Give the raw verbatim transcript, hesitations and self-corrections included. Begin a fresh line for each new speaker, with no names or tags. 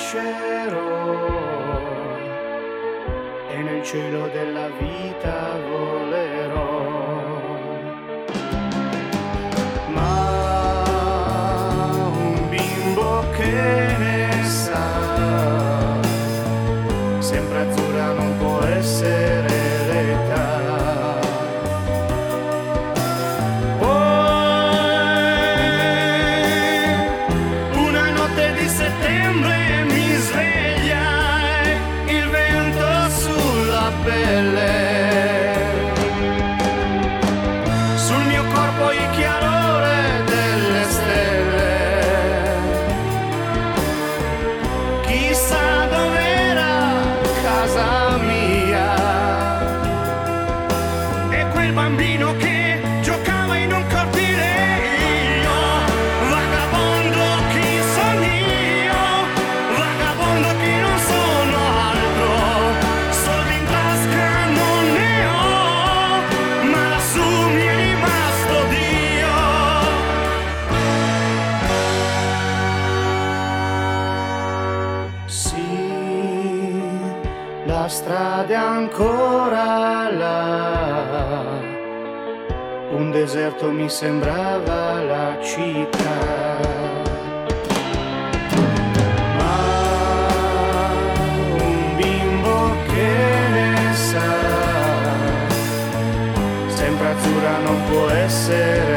crescerò e nel cielo della vita volerò. Ma un bimbo che ne sa, sempre azzurra non può essere l'età. Settembre mi sveglia il vento sulla pelle, sul mio corpo il chiarore delle stelle. Chissà dov'era casa mia e quel bambino che giocava in un cortile. La strada è ancora là, un deserto mi sembrava la città. Ma un bimbo che ne sa, sempre azzurra non può essere